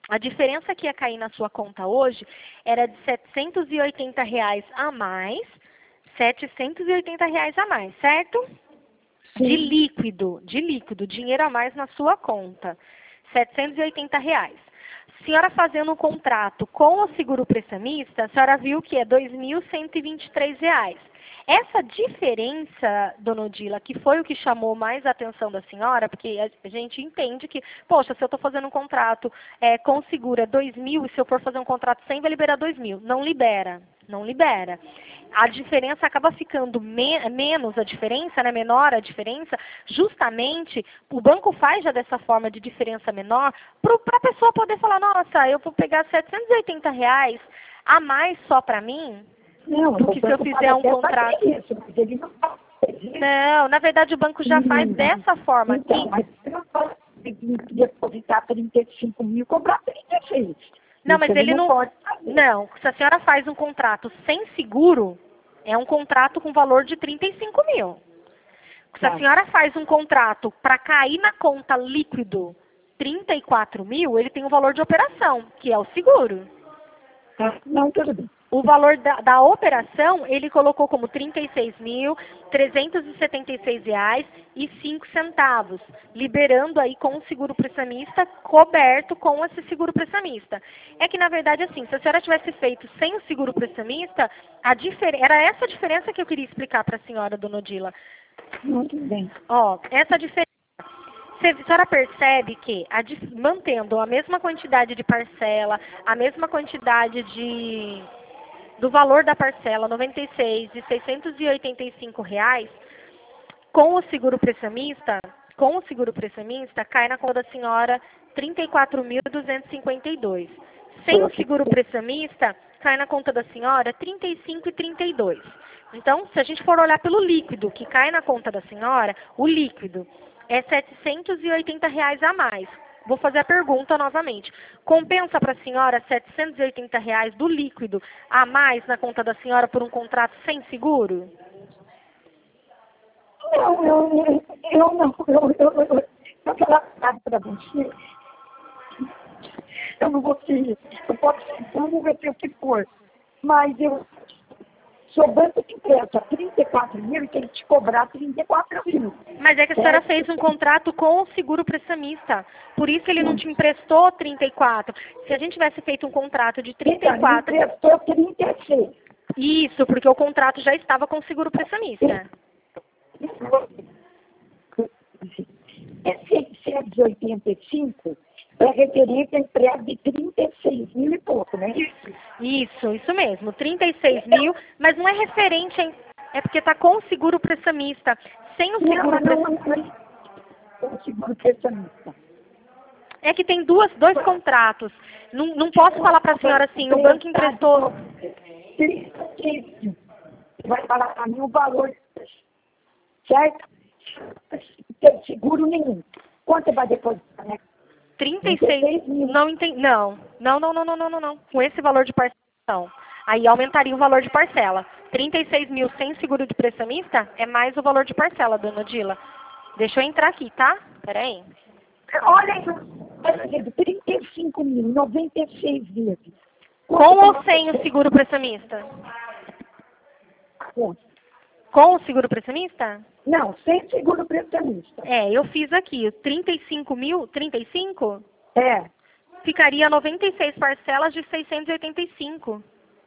A diferença que ia cair na sua conta hoje era de setecentos e oitenta reais a mais, setecentos e oitenta reais a mais, certo? Sim. De líquido, de líquido, dinheiro a mais na sua conta, setecentos e oitenta reais. A senhora fazendo um contrato com o seguro prestamista, a senhora viu que é dois mil cento e vinte e três reais. Essa diferença, dona Odila, que foi o que chamou mais a atenção da senhora, porque a gente entende que, poxa, se eu estou fazendo um contrato é, com seguro é dois mil, e se eu for fazer um contrato sem, vai liberar dois mil. Não libera, não libera. A diferença acaba ficando me menos a diferença, né, menor a diferença, justamente o banco faz já dessa forma de diferença menor, para a pessoa poder falar, nossa, eu vou pegar setecentos e oitenta reais a mais só para mim, Não, porque se eu fizer um contrato... Isso, mas ele não faz isso. Não, na verdade o banco já faz Hum. dessa forma. Então, E... mas você não pode depositar trinta e cinco mil e cobrar trinta e seis. Não, Isso mas ele não... pode fazer. Não, se a senhora faz um contrato sem seguro, é um contrato com valor de trinta e cinco mil. Se a Tá. senhora faz um contrato para cair na conta líquido trinta e quatro mil, ele tem um valor de operação, que é o seguro. Tá? Não, tudo bem. O valor da, da operação, ele colocou como trinta e seis mil, trezentos e setenta e seis reais e cinco centavos, liberando aí com o seguro prestamista, coberto com esse seguro prestamista. É que, na verdade, assim, se a senhora tivesse feito sem o seguro prestamista, a difer... era essa a diferença que eu queria explicar para a senhora, dona Odila. Não, tudo bem. Ó, essa diferença. A senhora percebe que, a, mantendo a mesma quantidade de parcela, a mesma quantidade de, do valor da parcela, noventa e seis e seiscentos e oitenta e cinco reais, com o seguro prestamista, com o seguro prestamista, cai na conta da senhora trinta e quatro mil duzentos e cinquenta e dois. Sem o seguro prestamista, cai na conta da senhora trinta e cinco e trinta e dois. Então, se a gente for olhar pelo líquido que cai na conta da senhora, o líquido é setecentos e oitenta reais a mais. Vou fazer a pergunta novamente. Compensa para a senhora setecentos e oitenta reais do líquido a mais na conta da senhora por um contrato sem seguro? Não, eu, eu, eu não. Eu, eu, eu, eu, eu falar para você. Eu não vou ser. Eu posso ser como vai ser o que for. Mas eu. Se o banco te empresta trinta e quatro mil, tem que te cobrar trinta e quatro mil. Mas é que a senhora fez um contrato com o seguro prestamista. Por isso ele não te emprestou trinta e quatro. Se a gente tivesse feito um contrato de trinta e quatro... Ele emprestou trinta e seis. Isso, porque o contrato já estava com o seguro prestamista. É seiscentos e oitenta e cinco, é referente a empréstimo de trinta e seis mil e pouco, né? Isso, isso mesmo, trinta e seis mil, mas não é referente, em, é porque está com o seguro prestamista. Sem o seguro não, prestamista... não, não, o seguro prestamista. É que tem duas, dois contratos. Não, não posso falar para a senhora assim, o banco emprestou... Vai falar para mim o valor, certo? Não tem seguro nenhum. Quanto vai depositar, né? trinta e seis mil. Não entendi. Não. Não, não, não, não, não, não, não. Com esse valor de parcela, não. Aí aumentaria o valor de parcela. trinta e seis mil sem seguro de prestamista é mais o valor de parcela, dona Odila. Deixa eu entrar aqui, tá? Peraí. Olha aí, trinta e cinco mil, noventa e seis vezes. Com ou sem o seguro prestamista? Com. Com o seguro prestamista? Não, sem seguro prestamista. É, eu fiz aqui, trinta e cinco mil, trinta e cinco? É. Ficaria noventa e seis parcelas de seiscentos e oitenta e cinco.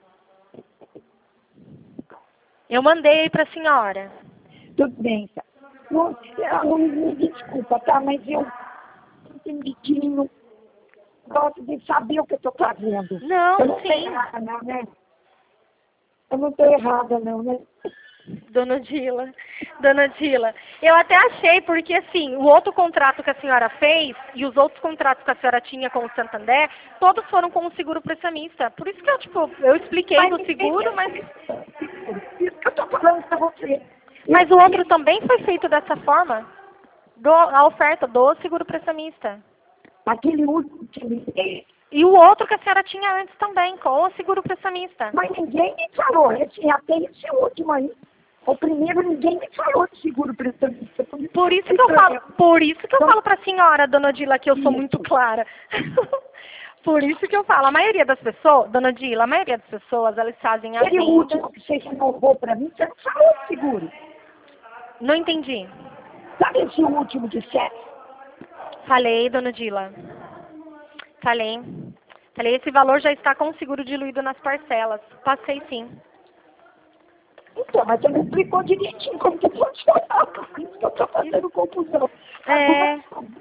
Eu mandei para a senhora. Tudo bem, tá? Não, não, me desculpa, tá? Mas eu entendidinho, gosto de saber o que eu estou fazendo. Não, eu não sim. tô errada, não, né? Eu não estou errada, não, né? Dona Odila, Dona Odila, eu até achei, porque assim, o outro contrato que a senhora fez e os outros contratos que a senhora tinha com o Santander, todos foram com o seguro prestamista. Por isso que eu, tipo, eu expliquei Mas do seguro, mas... Isso que eu estou falando para você. Mas o outro também foi feito dessa forma? Do, a oferta do seguro prestamista. Aquele último que me deu. E o outro que a senhora tinha antes também, com o seguro prestamista. Mas ninguém me falou, esse, até esse último aí. O primeiro ninguém me falou de seguro prestamista. Por isso, Por isso que eu falo, por isso que eu falo para a senhora, dona Odila, que eu sou muito clara. Por isso que eu falo, a maioria das pessoas, dona Dila, a maioria das pessoas, elas fazem a Aquele venda... último que você renovou para mim, você não falou de seguro. Não entendi. Sabe esse último de sete? Falei, dona Dila. Falei. Falei, esse valor já está com o seguro diluído nas parcelas. Passei sim. Então, mas você não explicou direitinho como que funcionava. Por isso que eu estou fazendo confusão. É.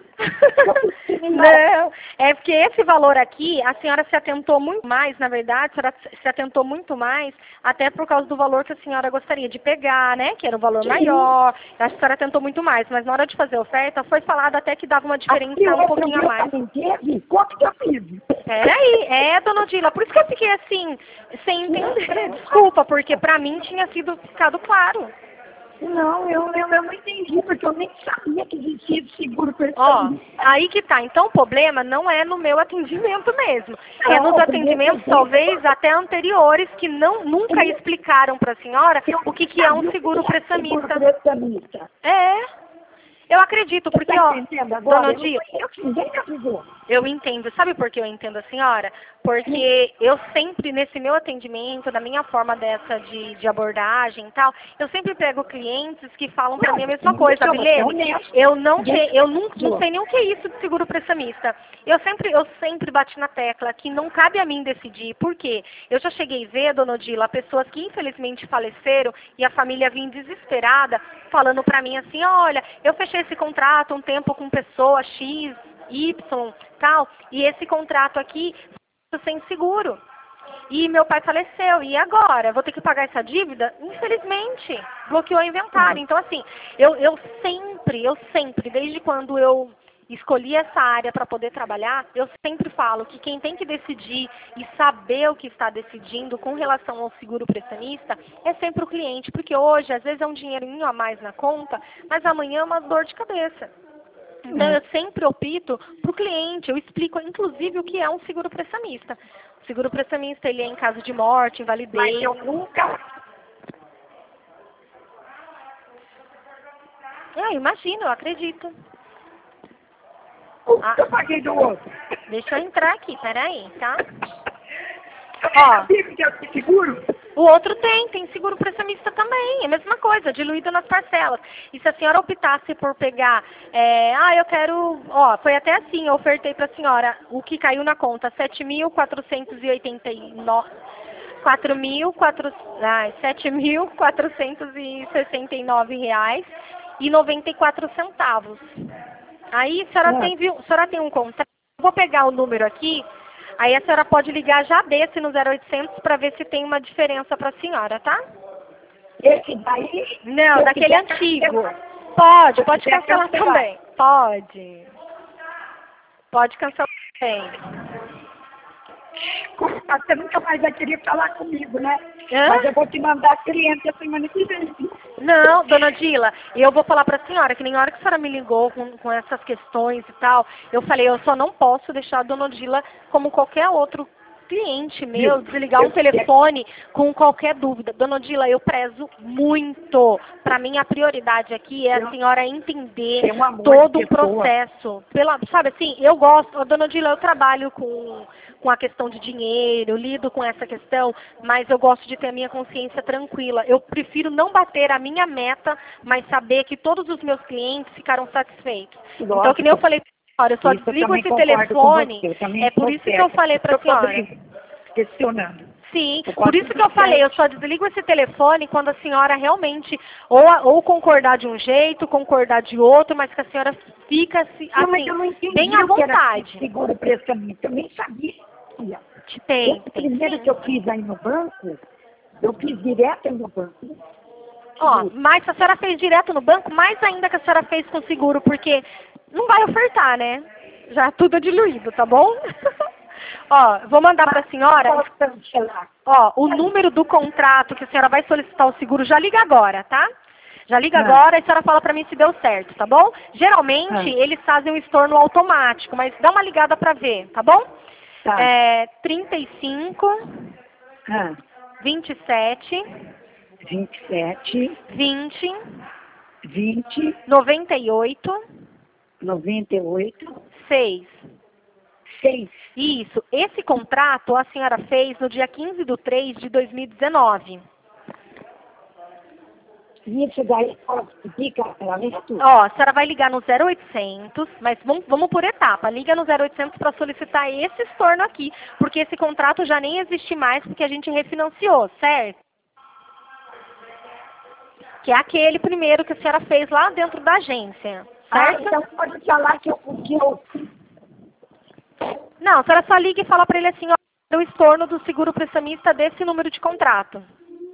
Agora, Não, é porque esse valor aqui, a senhora se atentou muito mais, na verdade, a senhora se atentou muito mais, até por causa do valor que a senhora gostaria de pegar, né? Que era um valor Sim. maior. Eu acho que a senhora atentou muito mais, mas na hora de fazer a oferta, foi falado até que dava uma diferença aqui, um pouquinho a mais. também teve? Quanto que eu fiz? Peraí, é, dona Odila, por isso que eu fiquei assim, sem entender. Desculpa, porque pra mim tinha sido ficado claro. Não, eu, eu, eu não entendi, porque eu nem sabia que existia seguro Ó, prestado. aí que tá. Então o problema não é no meu atendimento mesmo. É Não, nos o atendimentos, primeiro talvez, até anteriores, que não, nunca explicaram pra senhora Eu o que, que é um sabia seguro que era prestamista. Seguro prestamista. É. Eu acredito, Você porque, está ó, entendendo agora? dona Eu não Odila, conheço, ninguém me avisou. eu entendo. Sabe por que eu entendo a senhora? Porque eu sempre, nesse meu atendimento, na minha forma dessa de, de abordagem e tal, eu sempre pego clientes que falam pra Não, mim a mesma não coisa, deixa, você é Vilene. honesto. Eu não Ninguém sei, eu não, não avisou. sei nem o que é isso de seguro prestamista. Eu sempre, eu sempre bati na tecla que não cabe a mim decidir. Por quê? Eu já cheguei a ver, dona Odila, pessoas que infelizmente faleceram e a família vinha desesperada, falando pra mim assim, olha, eu fechei esse contrato um tempo com pessoa X, Y, tal, e esse contrato aqui sem seguro. E meu pai faleceu, e agora? Vou ter que pagar essa dívida? Infelizmente, bloqueou o inventário. Então, assim, eu, eu sempre, eu sempre, desde quando eu escolhi essa área para poder trabalhar, eu sempre falo que quem tem que decidir e saber o que está decidindo com relação ao seguro prestamista é sempre o cliente, porque hoje, às vezes, é um dinheirinho a mais na conta, mas amanhã é uma dor de cabeça. Então, eu sempre opto para o cliente, eu explico, inclusive, o que é um seguro prestamista. O seguro prestamista, ele é em caso de morte, invalidez. Mas eu nunca... É, imagino, eu acredito. Nunca Ah, eu paguei do outro. deixa eu entrar aqui, peraí, tá? Eu Ó. nem sabia que tinha seguro. O outro tem, tem seguro prestamista também, é a mesma coisa, diluído nas parcelas. E se a senhora optasse por pegar, é, ah, eu quero, ó, foi até assim, eu ofertei para a senhora o que caiu na conta, sete mil quatrocentos e oitenta e nove, quatro mil, sete mil quatrocentos e sessenta e nove reais e noventa e quatro centavos. Aí a senhora, Ah. tem, viu, a senhora tem um contrato, eu vou pegar o número aqui. Aí a senhora pode ligar já desse no zero oitocentos para ver se tem uma diferença para a senhora, tá? Esse daí... Não, eu daquele quiser antigo. cancelar. Pode, Se eu pode quiser cancelar cancelar. também. Pode. Pode cancelar também. Você nunca mais vai querer falar comigo, né? Hã? Mas eu vou te mandar cliente a semana que vem. Não, dona Dila, eu vou falar para a senhora, que nem a hora que a senhora me ligou com, com essas questões e tal, eu falei, eu só não posso deixar a dona Dila como qualquer outro cliente meu, Viu? desligar um Eu- telefone com qualquer dúvida. Dona Odila, eu prezo muito. Para mim, a prioridade aqui é a Eu- senhora entender Tem um amor todo de o pessoa. processo. Pela, sabe assim, eu gosto, Ô, dona Odila, eu trabalho com, com a questão de dinheiro, eu lido com essa questão, mas eu gosto de ter a minha consciência tranquila. Eu prefiro não bater a minha meta, mas saber que todos os meus clientes ficaram satisfeitos. Então, Lógico. que nem eu falei Olha, eu só Isso eu desligo também esse concordo com telefone, você, eu também é por sou isso que eu certa. falei para a Eu tô senhora. questionando. Sim, Eu por gosto isso que do eu falei, eu certo. só desligo esse telefone quando a senhora realmente ou, ou concordar de um jeito, concordar de outro, mas que a senhora fica assim, Não, mas assim, eu não entendi bem à o que era vontade. seguro prestamento. Eu nem sabia. Tem, Esse tem primeiro sim. que eu fiz aí no banco, eu fiz direto aí no banco. Ó, mas se a senhora fez direto no banco, mais ainda que a senhora fez com seguro, porque não vai ofertar, né? Já tudo é diluído, tá bom? Ó, vou mandar para a senhora, Posso cancelar? ó, o número do contrato que a senhora vai solicitar o seguro, já liga agora, tá? Já liga Ah. agora e a senhora fala para mim se deu certo, tá bom? Geralmente, Ah. eles fazem o estorno automático, mas dá uma ligada para ver, tá bom? Tá. É trinta e cinco, Ah, vinte e sete, vinte e sete, vinte, vinte, noventa e oito, noventa e oito, seis. seis. Isso. Esse contrato a senhora fez no dia quinze de três de dois mil e dezenove. Isso daí pode pedir cancelamento? Ó, a senhora vai ligar no zero oitocentos, mas vamos, vamos por etapa. Liga no zero oitocentos para solicitar esse estorno aqui, porque esse contrato já nem existe mais porque a gente refinanciou, certo? Que é aquele primeiro que a senhora fez lá dentro da agência, Ah, certo? então pode falar que eu, que eu... Não, a senhora só liga e fala para ele assim, ó, o estorno do seguro prestamista desse número de contrato.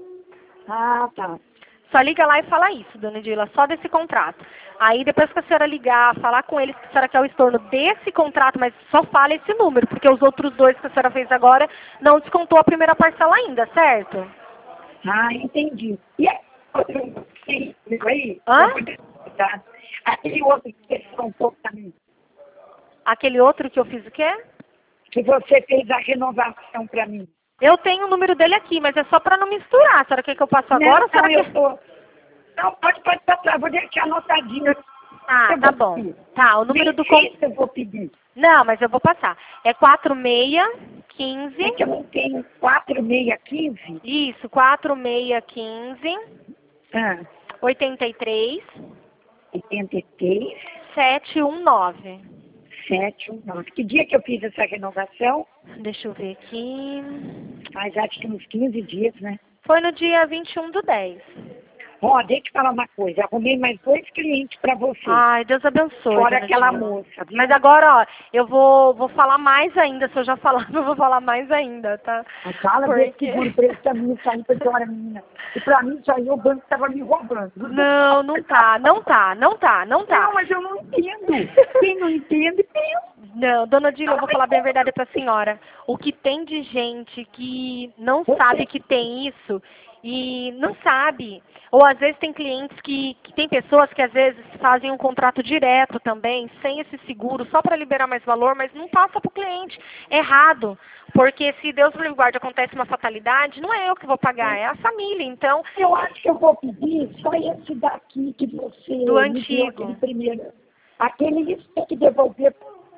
Ah, tá. Só liga lá e fala isso, dona Edila, só desse contrato. Aí depois que a senhora ligar, falar com eles que a senhora quer o estorno desse contrato, mas só fala esse número, porque os outros dois que a senhora fez agora não descontou a primeira parcela ainda, certo? Ah, entendi. E aí, outro aí? Hã? Tá. Aquele outro que fez um pouco também. Aquele outro que eu fiz o quê? Que você fez a renovação para mim. Eu tenho o número dele aqui, mas é só para não misturar. A senhora quer que eu passe agora? Não, A senhora não, eu quer... tô... Não, pode, pode passar, vou deixar anotadinho. Ah, Eu tá vou bom. pedir. Tá, o número do... Nem sei se eu vou pedir. Não, mas eu vou passar. É quatro seis um cinco... É que eu não tenho quatro seis um cinco. Isso, quatro seis um cinco, Ah, oitenta e três, oitenta e três, sete um nove. sete um nove. Que dia que eu fiz essa renovação? Deixa eu ver aqui. Mas acho que uns quinze dias, né? Foi no dia vinte e um do dez. Ó, deixa eu te falar uma coisa. Arrumei mais dois clientes para você. Ai, Deus abençoe. Fora dona aquela Gina. moça. Viu? Mas agora, ó, eu vou, vou falar mais ainda. Se eu já falar, eu vou falar mais ainda, tá? A fala Porque- desse seguro prestamista aí, porque olha, menina. E pra mim, isso aí o banco tava me roubando. Não, não tá, não tá, não tá, não tá. Não, mas eu não entendo. Quem não entende, pensa. Não, dona Dila, eu vou falar bem a verdade pra senhora. O que tem de gente que não sabe que tem isso e não sabe. Ou às vezes tem clientes que, que tem pessoas que às vezes fazem um contrato direto também, sem esse seguro, só para liberar mais valor, mas não passa para o cliente. Errado. Porque se Deus me guarde, acontece uma fatalidade, não é eu que vou pagar, é a família. Então, Eu acho que eu vou pedir só esse daqui que você Do me antigo. deu, aquele primeiro. Aquele isso tem que devolver.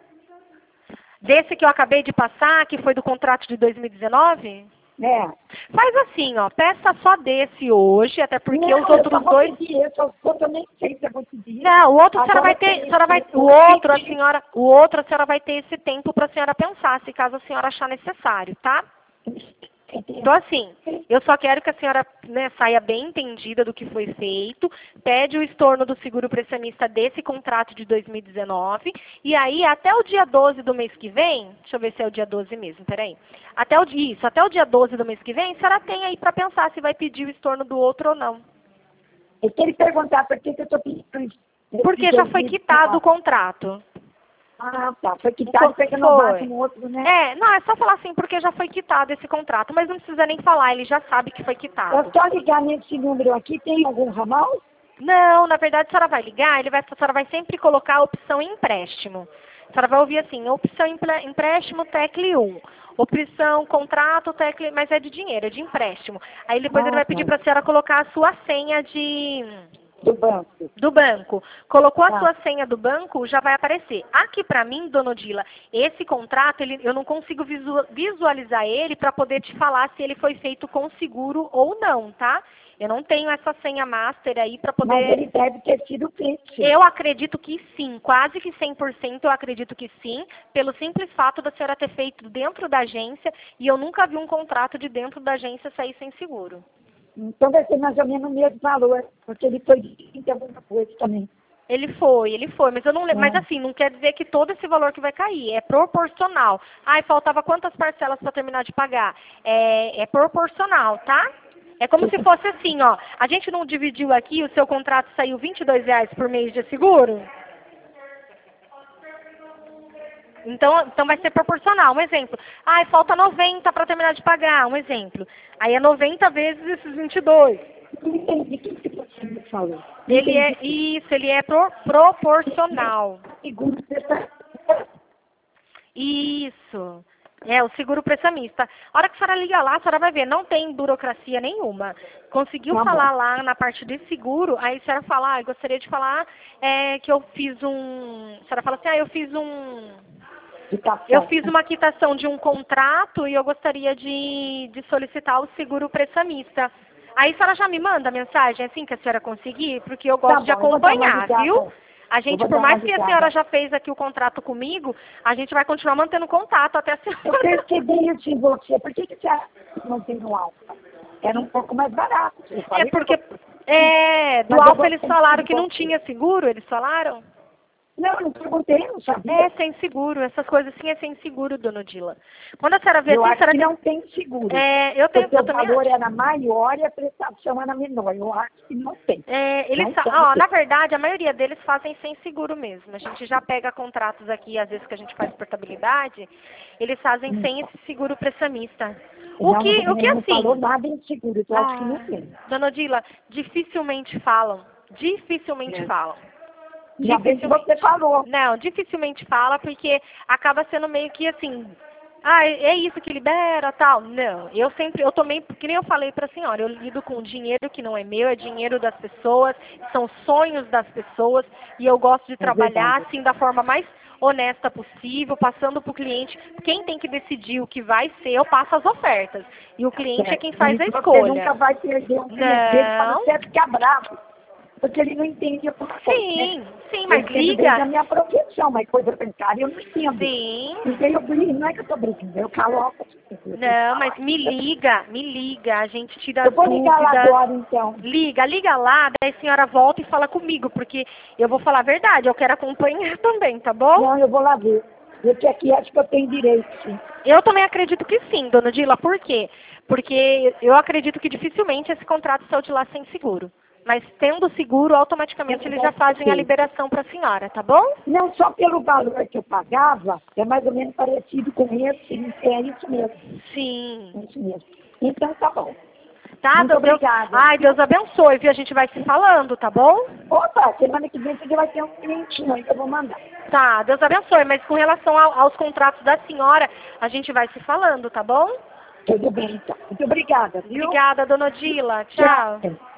desse que eu acabei de passar, que foi do contrato de dois mil e dezenove, Né? faz assim, ó, peça só desse hoje, até porque Não, os eu outros só vou dois... pedir esse, os outros eu nem sei se eu vou pedir. Não, o outro a senhora Agora vai ter, tem a senhora vai, esse, o outro a senhora, o outro a senhora vai ter esse tempo para a senhora pensar, se caso a senhora achar necessário, tá? Então assim, eu só quero que a senhora, né, saia bem entendida do que foi feito, pede o estorno do seguro prestamista desse contrato de dois mil e dezenove, e aí até o dia doze do mês que vem, deixa eu ver se é o dia doze mesmo, peraí, até o, isso, até o dia doze do mês que vem, a senhora tem aí para pensar se vai pedir o estorno do outro ou não. Eu quero perguntar por que que eu estou pedindo isso. Porque já foi quitado o contrato. Ah, tá. Foi quitado, foi renovado no outro, né? É, não, é só falar assim, porque já foi quitado esse contrato, mas não precisa nem falar, ele já sabe que foi Eu quitado. só ligar nesse número aqui, tem algum ramal? Não, na verdade a senhora vai ligar, ele vai, a senhora vai sempre colocar a opção empréstimo. A senhora vai ouvir assim, opção empre- empréstimo, tecle um. Opção contrato, tecle, mas é de dinheiro, é de empréstimo. Aí depois Ah, ele vai tá. pedir para a senhora colocar a sua senha de... Do banco. do banco. Colocou a Tá. sua senha do banco, já vai aparecer. Aqui para mim, dona Odila, esse contrato, ele, eu não consigo visu- visualizar ele para poder te falar se ele foi feito com seguro ou não, tá? Eu não tenho essa senha master aí para Mas poder... ele deve ter sido feito. Eu acredito que sim, quase que cem por cento eu acredito que sim, pelo simples fato da senhora ter feito dentro da agência e eu nunca vi um contrato de dentro da agência sair sem seguro. Então vai ser mais ou menos o mesmo valor, porque ele foi de trinta alguma coisa também. Ele foi, ele foi, mas eu não lembro. Mas Ah. assim, não quer dizer que todo esse valor que vai cair, é proporcional. Ai, faltava quantas parcelas para terminar de pagar? É, é proporcional, tá? É como se fosse assim, ó. A gente não dividiu aqui, o seu contrato saiu vinte e dois reais por mês de seguro? Então, então vai ser proporcional. Um exemplo. Ai, falta noventa para terminar de pagar. Um exemplo. Aí é noventa vezes esses vinte e dois. Não entendi o que que você me falou. Não Ele é entendi. isso, ele é pro- proporcional. Segundo você. Isso. É, o seguro prestamista. A hora que a senhora liga lá, a senhora vai ver, não tem burocracia nenhuma. Conseguiu Tá bom. falar lá na parte de seguro, aí a senhora fala, ah, eu gostaria de falar é, que eu fiz um... A senhora fala assim, ah, eu fiz um... Quitação. Eu fiz uma quitação de um contrato e eu gostaria de, de solicitar o seguro prestamista. Aí a senhora já me manda a mensagem assim que a senhora conseguir, porque eu gosto Tá de bom, eu vou dar uma acompanhar, ligada. viu? A gente, vou por dar uma mais que a ligada. senhora já fez aqui o contrato comigo, a gente vai continuar mantendo contato até a Eu senhora. percebi isso em você. Por que, que você mantém no Alfa? Era um pouco mais barato. Eu É falei porque que eu- é, do Mas eu Alfa vou eles sempre falaram de que não você. tinha seguro, eles falaram? Não, eu não perguntei, não sabia. É, sem seguro. Essas coisas assim é sem seguro, dona Odila. Quando a senhora vê Eu assim, a acho senhora que tem... não tem seguro. É, eu tenho, Porque eu o também valor acho. era maior e a prestação era menor. Eu acho que não tem. É, eles, Não fa- tem. ó, na verdade, a maioria deles fazem sem seguro mesmo. A gente já pega contratos aqui, às vezes que a gente faz portabilidade, eles fazem Hum. sem esse seguro prestamista. O Não, que, o que não falou assim, nada em seguro. Eu acho que não ah, tem. dona Odila, dificilmente falam, dificilmente É. falam. Já bem que Dificilmente. você falou. Não, dificilmente fala, porque acaba sendo meio que assim, ah, é isso que libera, tal. Não, eu sempre, eu tomei, que nem eu falei para a senhora, eu lido com dinheiro que não é meu, é dinheiro das pessoas, são sonhos das pessoas, e eu gosto de É trabalhar verdade. assim da forma mais honesta possível, passando para o cliente. Quem tem que decidir o que vai ser, eu passo as ofertas. E o cliente é quem faz a Isso você escolha. nunca vai perder um cliente dele para Não. você ficar bravo. Porque ele não entende a profissão, Sim, né? sim, mas Ele entende desde a liga. minha profissão, mas coisa bancária eu não entendo. Sim. Então eu brigo, não é que eu tô brincando, eu falo alto. Não, mas me liga, me liga, a gente tira Eu as vou ligar lá dúvidas. agora, então. Liga, liga lá, daí a senhora volta e fala comigo, porque eu vou falar a verdade, eu quero acompanhar também, tá bom? Não, eu vou lá ver. Porque aqui acho que eu tenho direito, sim. Eu também acredito que sim, dona Dila, por quê? Porque eu acredito que dificilmente esse contrato saiu de lá sem seguro. Mas tendo seguro, automaticamente eles já fazem a liberação para a senhora, tá bom? Não só pelo valor que eu pagava, é mais ou menos parecido com esse, é isso mesmo. Sim. É isso mesmo. Então tá bom. Tá, Muito Deus, obrigada. Ai, Deus abençoe, viu? A gente vai se falando, tá bom? Opa, semana que vem você vai ter um clientinho aí que eu vou mandar. Tá, Deus abençoe, mas com relação ao- aos contratos da senhora, a gente vai se falando, tá bom? Tudo bem, então. Muito obrigada, viu? Obrigada, dona Odila. Tchau. Tchau.